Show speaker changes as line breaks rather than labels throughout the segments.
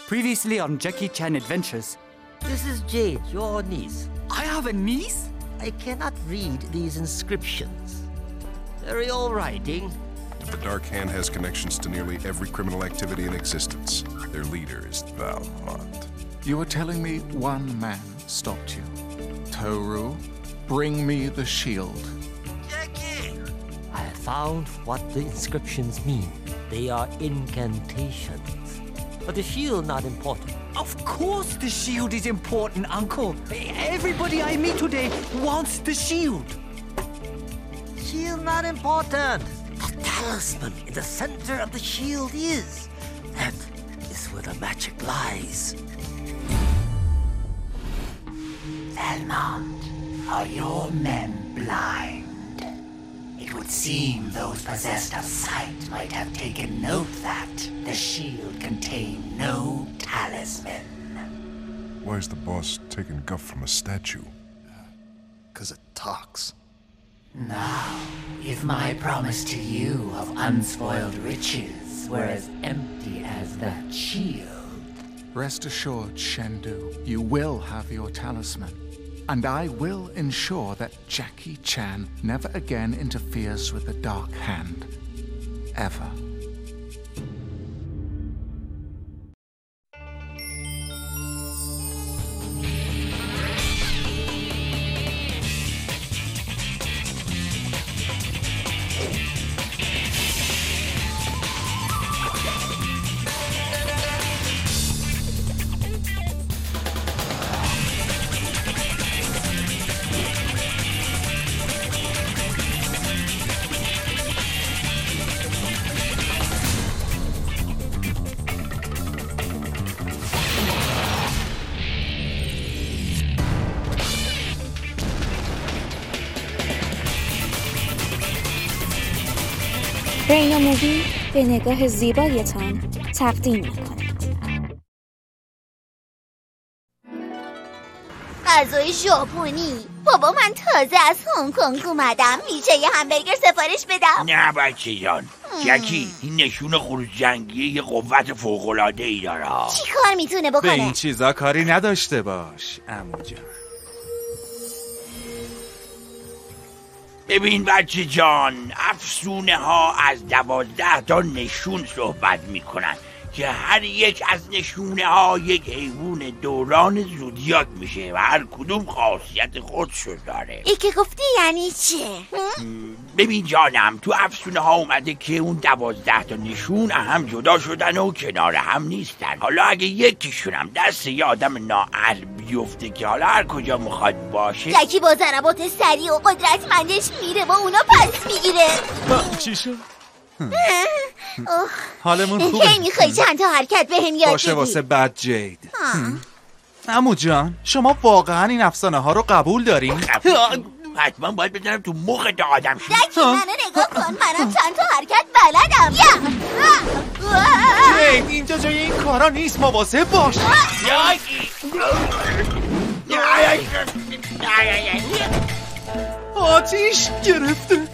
Previously on Jackie Chan Adventures.
This is Jade, your niece.
I have a niece?
I cannot read these inscriptions. Very old writing.
The Dark Hand has connections to nearly every criminal activity in existence. Their leader is Valmont.
You are telling me one man stopped you. Toru, bring me the shield.
Jackie! I have found what the inscriptions mean. They are incantations. But the shield not important.
Of course the shield is important, Uncle. Everybody I meet today wants the shield.
Shield not important. The talisman in the center of the shield is. That is where the magic lies.
Valmont, are your men blind? It would seem those possessed of sight might have taken note that the shield contained no talisman.
Why is the boss taking guff from a statue?
'Cause it talks.
Now, if my promise to you of unspoiled riches were as empty as that shield...
Rest assured, Shendu, you will have your talisman. And I will ensure that Jackie Chan never again interferes with the Dark Hand. Ever.
رینا مووی به نگاه زیبایتان تقدیم می‌کند.
غذای ژاپنی. بابا من تازه از هنگ کنگ اومدم. میشه یه همبرگر سفارش بدم؟
نه بچه جان. جکی این نشون خروج جنگی یه قوت فوق‌العاده‌ای داره.
چی کار میتونه بکنه؟
به این چیزا کاری نداشته باش عمو جان.
ببین بچه جان، افسونه ها از 12 تا نشون صحبت میکنن که هر یک از نشونه ها یک حیوان دوران زودیاک میشه و هر کدوم خاصیت خودشو داره.
ای که گفتی یعنی چه؟
ببین جانم، تو افسونه ها اومده که اون 12 تا نشون هم جدا شدن و کنار هم نیستن. حالا اگه یکیشون هم دست یه آدم نااهل بیفته که حالا هر کجا میخواد باشه،
جکی با ضربات سریع و قدرتمندش میره و اونا پس میگیره.
چی شد؟ حالمون
خوبه. کی میخوای چند تا حرکت بهم یاد
باشه واسه بد جید. عمو جان، شما واقعا این افسانه ها رو قبول دارین؟
حتما باید بزنم تو مخ تا آدم شد.
جکی منو نگاه کن، منم چند تا حرکت بلدم.
جید اینجا جای این کارا نیست، مواظب باش.
جکی
آتیش گرفته.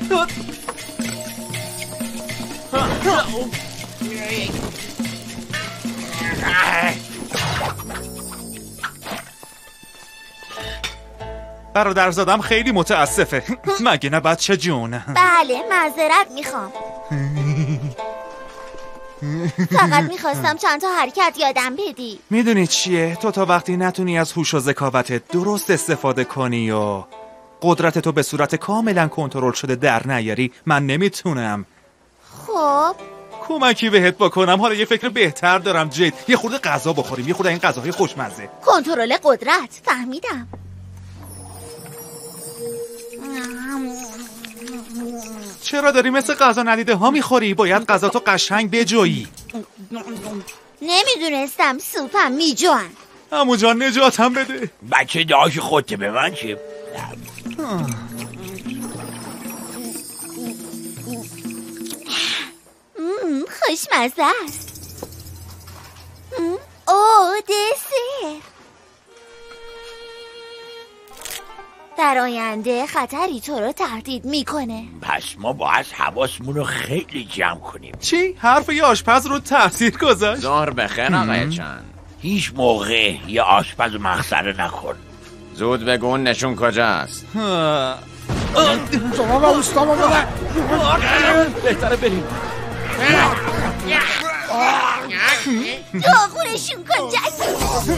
برادرزادم خیلی متاسفه. مگه نه بچه جون؟
بله معذرت میخوام. فقط میخواستم چند تا حرکت یادم بدی.
میدونی چیه؟ تو تا وقتی نتونی از هوش و ذکاوتت درست استفاده کنی و قدرتتو به صورت کاملا کنترل شده در نیاری، من نمیتونم.
خب
کمکی بهت بکنم. حالا یه فکر بهتر دارم جید. یه خورده غذا بخوریم، یه خورده این غذاهای خوشمزه.
کنترل قدرت، فهمیدم.
چرا داری مثل غذا ندیده ها میخوری؟ باید غذاتو قشنگ بجویی.
نمیدونستم سوپم میجوان.
عمو جان نجاتم بده.
بچه داشت خودت به من چه؟
خوشمزه است. اوه دسر. در آینده خطری تو رو تهدید میکنه.
پس ما باید حواسمون رو خیلی جمع کنیم.
چی؟ حرف یه آشپز رو تاثیر گذاشت؟
ظهر بخیر آقای چند.
هیچ موقع یه آشپز مسخره نکن.
زود بگو اون نشون کجاست.
شما با اوستامو بده.
بهتره بریم.
داغونشون کن جکی.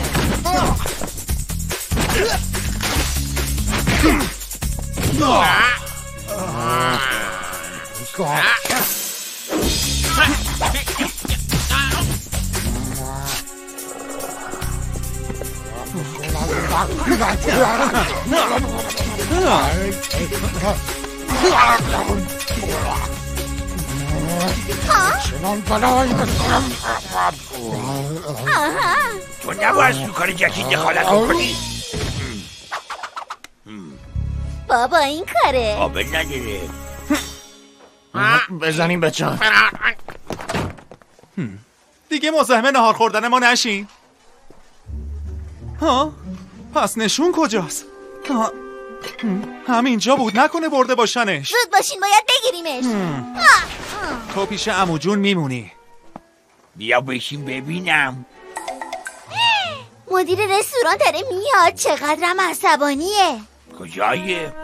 تو نباید تو کار جکی دخالت کنی.
بابا این کاره.
قابل نداره.
بزنیم به چان.
دیگه مزاحم نهار خوردن ما نشین. ها؟ پس نشون کجاست؟ همینجا بود، نکنه برده باشنش.
زود باشین باید بگیریمش.
تو پیش عمو جون میمونی.
بیا بشین ببینم.
مدیر رستوران داره میاد، چقدرم عصبانیه.
کجایه؟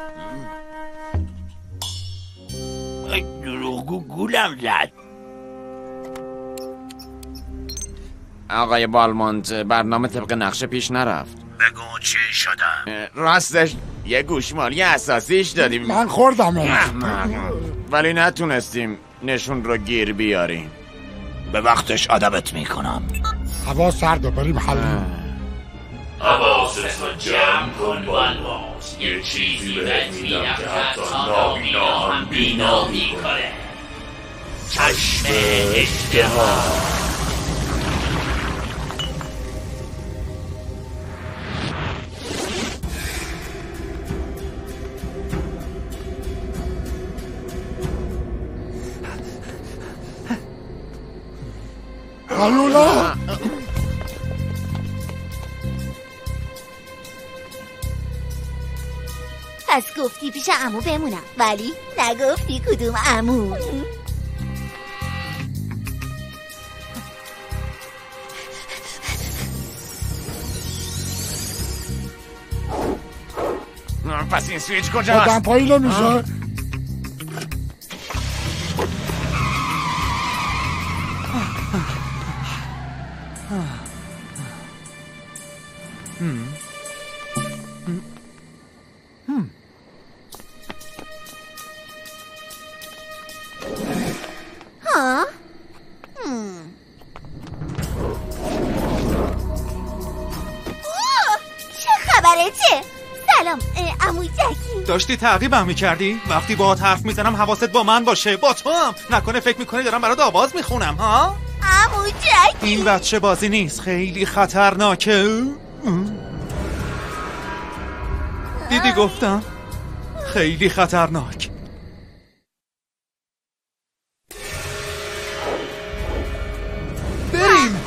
دروغگو گولم زد.
آقای بالمونت برنامه طبق نقشه پیش نرفت.
بگو چی شدم؟
راستش یه گوشمالی اساسیش دادیم.
من خوردم
ولی نتونستیم نشون رو گیر بیاریم.
به وقتش ادبت میکنم.
هوا سرده بریم حل.
حواست رو جمع کن بالمونت. یه چیزی بهت میگم که حتی نابینا هم بینا میکنه. چشم اشتها.
هلولا
پس گفتی پیش عمو بمونم، ولی نگفتی کدوم عمو.
پس این سویچ کجاست؟
آدم پایی نمیشه.
ها؟ چه خبرته؟ سلام عمو جکی.
داشتی تعقیبم میکردی؟ وقتی باهات حرف میزنم حواست با من باشه. با تو هم. نکنه فکر میکنی دارم برات آواز میخونم ها؟
عمو جکی
این بچه بازی نیست، خیلی خطرناکه. دیدی گفتم خیلی خطرناک. بریم.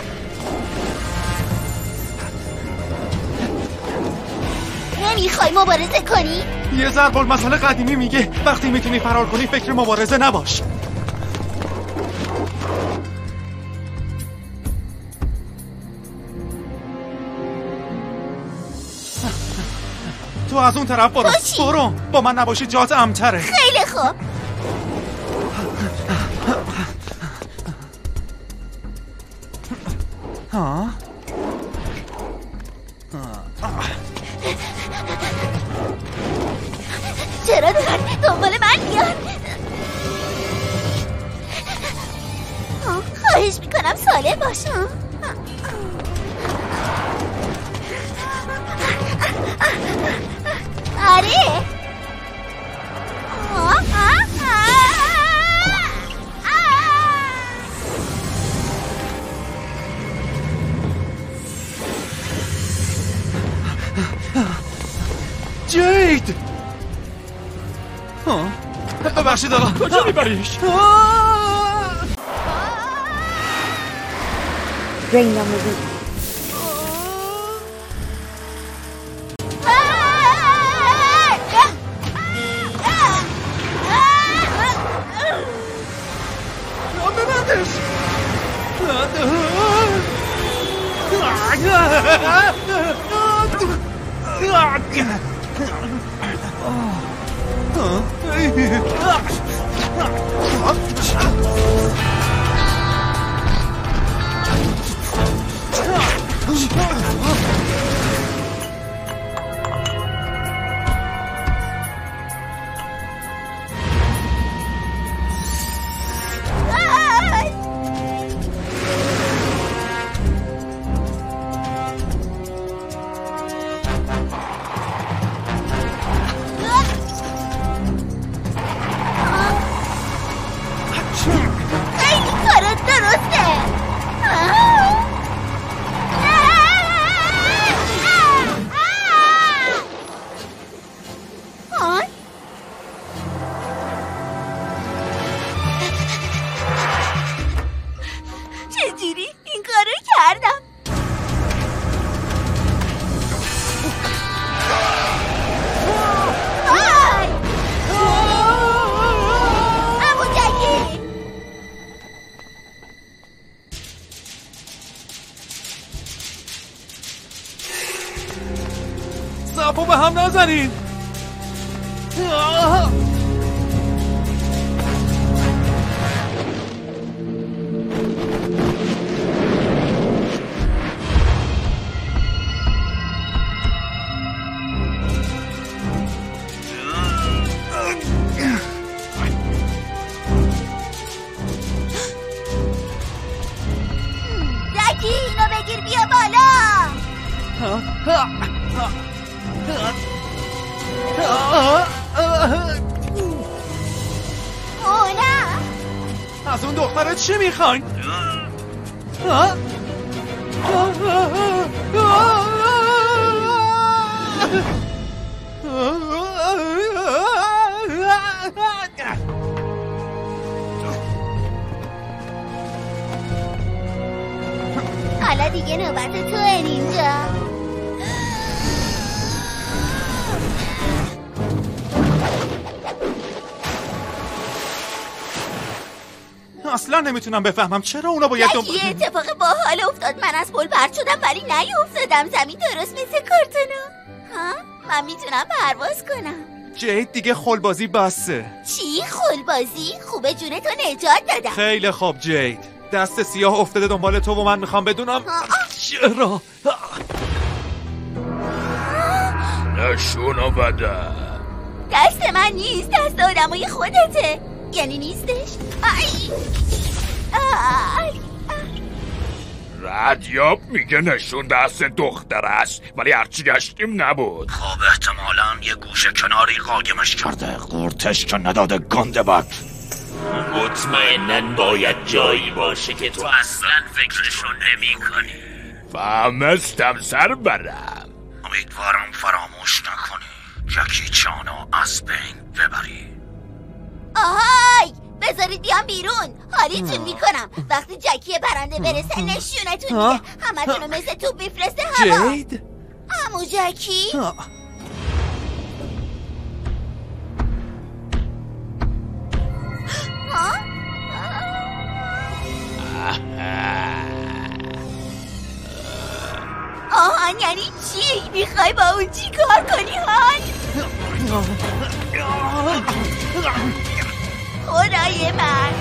نمیخوای مبارزه کنی؟
یه ضرب المثل قدیمی میگه وقتی میتونی فرار کنی فکر مبارزه نباش. تو از اون طرف برو. با من نباشی جات امتره.
خیلی خوب.
ها؟
چرا دارن دنبال من میان؟ خواهش میکنم سالم باشم. آره.
جید! ببخشید آقا، کجا میبریش؟
رینگا مووی.
ببندش!
چجوری این کارو کردم؟ عمو جکی
صفو به هم نزنین.
جکی اینو بگیر بیا بالا.
از اون دختره چی میخواین؟
حالا دیگه نوبت تو اینجا.
اصلا نمیتونم بفهمم چرا اونا باید
یه اتفاق باحال افتاد. من از پل پرت شدم ولی نیافتادم زمین درست مثل کارتونا. ها؟ من میتونم پرواز کنم.
جید دیگه خلبازی بسه.
چی خلبازی؟ خوبه جونتو نجات دادم.
خیلی خوب جید. دست سیاه افتاده دنبال تو و من میخوام بدونم چرا.
نشونو بده.
دست من نیست، دست آدمای خودته. یعنی نیستش؟
ردیاب میگه نشون دست دختر است ولی هرچی گشتیم نبود.
خب احتمالاً یه گوشه کناری قاگمش کرده. قورتش که نداده گنده بک.
مطمئناً باید جایی باشه که تو اصلا فکرشو نمی کنی. فهمستم سر برم.
امیدوارم فراموش نکنی جکی چانو از بین ببری.
آهای بذارید بیام بیرون. حالیتون میکنم. وقتی جکی پرنده برسه نشونتون میده. همتونو مثل توپ میفرسته هوا.
جید؟
عمو جکی؟ آهان یعنی چی؟ میخوای با اون چی کار کنی هان؟ خدای من.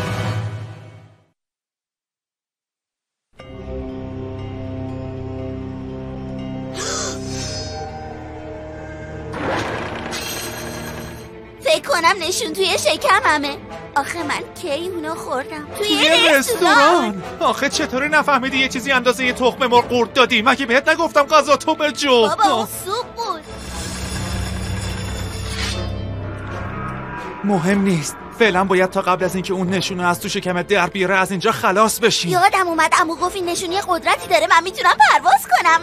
فکر کنم نشون توی شکممه. آخه من کی اونو خوردم؟ توی
رستوران. آخه چطوری نفهمیدی یه چیزی اندازه یه تخم مرغ قورت دادی؟ مگه بهت نگفتم غذا تو بجو؟
بابا اون سوپ بود.
مهم نیست. فعلا باید تا قبل از اینکه اون نشونه از تو شکمت در بیاره از اینجا خلاص بشیم.
یادم اومد عمو گفت این نشونه یه قدرتی داره. من میتونم پرواز کنم.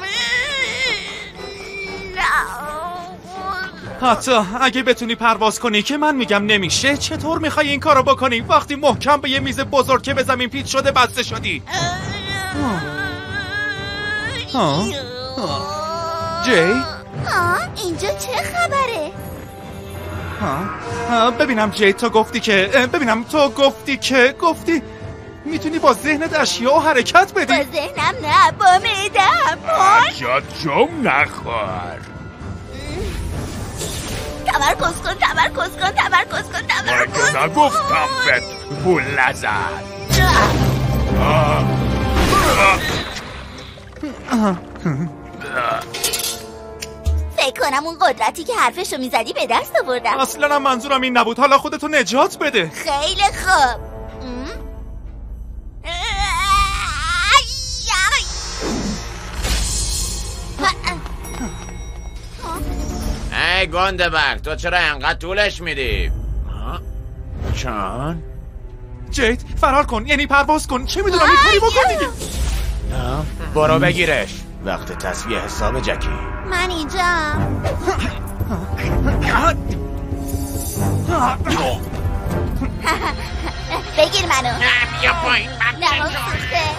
حتی اگه بتونی پرواز کنی که من میگم نمیشه. چطور میخوای این کارو بکنی وقتی محکم به یه میز بزرگ که به زمین پیچ شده بسته شدی؟ جی؟
اینجا چه خبره؟
ببینم جی تو گفتی که میتونی با ذهنت اشیا حرکت بدی.
با ذهنم نه، با معده‌ام.
جا جم نخور.
تمرکز کن.
من که نگفتم بهت پول نزن.
فکر کنم اون قدرتی که حرفشو میزدی به دست آوردم.
اصلا هم منظورم این نبود. حالا خودتو نجات بده.
خیلی خوب.
ای گنده برگ، تو چرا انقدر طولش میدی؟
چان؟
جید فرار کن، یعنی پرواز کن. چه میدونم این کاری بکن دیگه.
نه برو بگیرش. وقت تصفیه حساب جکی.
من اینجام. بگیر منو.
نه بیا پایین.
نماز سوخته.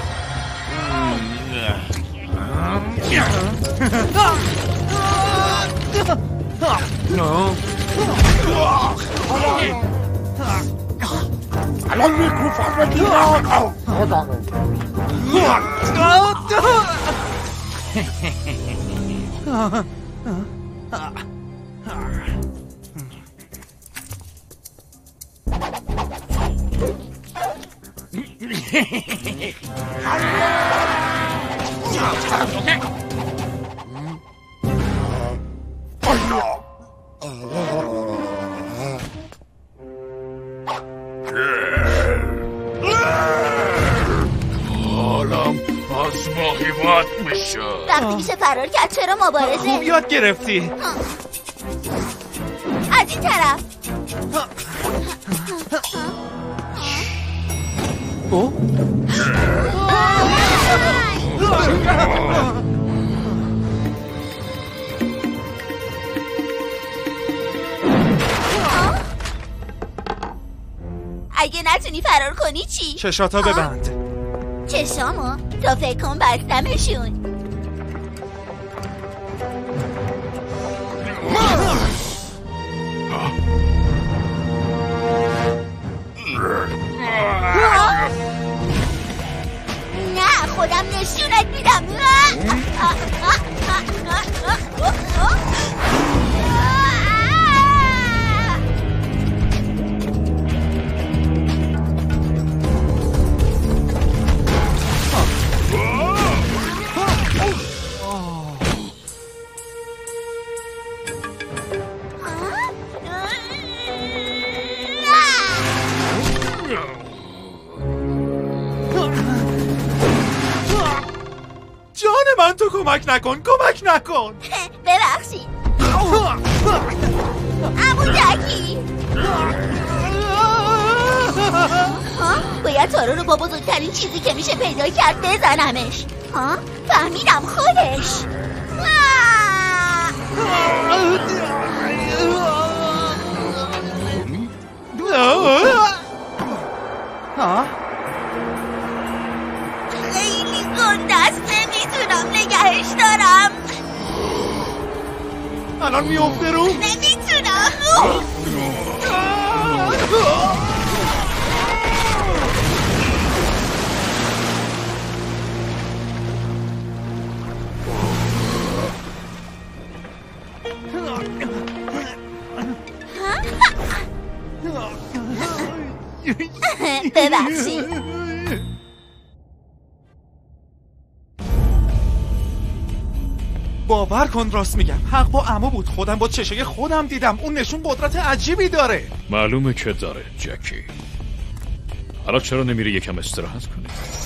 الان میکروفون بگیرم.
حالم از ماهیبات میشه.
وقتی میشه فرار کرد چرا مبارزه؟
خوب یاد گرفتی.
از این طرف. اگه نتونی فرار کنی چی؟
چشاتا ببند.
چشامو؟ تو فکر کن بستمشون. نه خودم نشونت میدم.
من تو کمک نکن.
ببخشید عمو جکی. باید تارو رو با بزرگترین چیزی که میشه پیدا کرد بزنمش. فهمیدم خودش. خیلی گنده است، نمیتونم نگهش دارم.
الان میافته رو.
نمیتونم. ببخشید.
باور کن راست میگم. حق با عمو بود. خودم با چشای خودم دیدم. اون نشون قدرت عجیبی داره.
معلومه که داره جکی. حالا چرا نمیری یکم استراحت کنی؟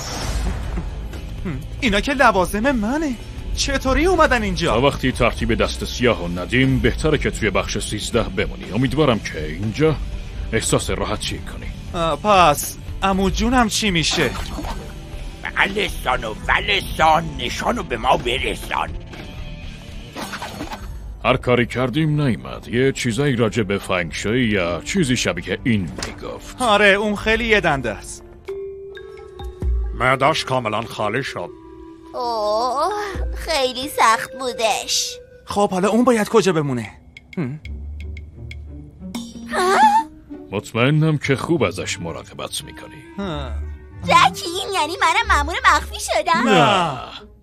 اینا که لوازم منه. چطوری اومدن اینجا؟
تا وقتی ترتیب دست سیاه و ندیم بهتره که توی بخش 13 بمونی. امیدوارم که اینجا احساس راحتی کنی.
پس عمو جونم چی میشه؟
بلستان نشانو به ما برسان.
هر کاری کردیم نیامد. یه چیزایی راجع به فنگ شوی یا چیزی شبیه این میگفت.
آره اون خیلی یه دنده است.
معده‌اش کاملا خالی شد.
اوه خیلی سخت بودش.
خب حالا اون باید کجا بمونه؟
مطمئنم که خوب ازش مراقبت میکنی.
جکی این یعنی منم مأمور مخفی شدم؟
نه.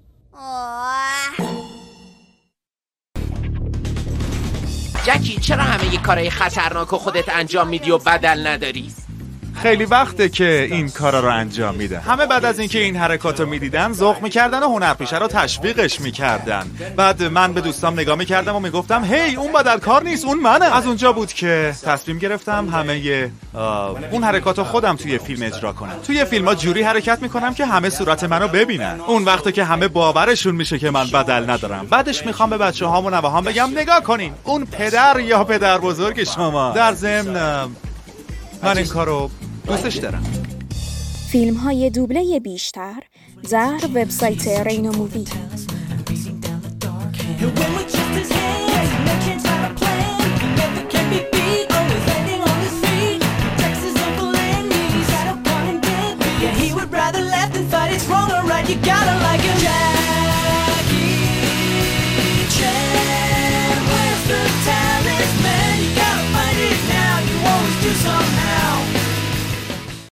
جکی چرا همه ی کارهای خطرناک و خودت انجام میدی و بدل نداری؟
خیلی وقته که این کارا رو انجام میده. همه بعد از اینکه این حرکات رو میدیدن ذوق میکردن و هنرپیشه رو تشویقش میکردن. بعد من به دوستام نگاه میکردم و میگفتم هی اون بدلکار نیست، اون منه. از اونجا بود که تصمیم گرفتم همه اون حرکات رو خودم توی فیلم اجرا کنم. توی فیلم ها جوری حرکت میکنم که همه صورت منو ببینن. اون وقته که همه باورشون میشه که من بدل ندارم. بعدش میخوام به بچه‌هام و نوه‌هام بگم نگاه کنین اون پدر یا پدر بزرگ شما. در ضمن من این کارو دوستش دارم.
فیلم های دوبله بیشتر در وبسایت رینا مووی.
You gotta like him.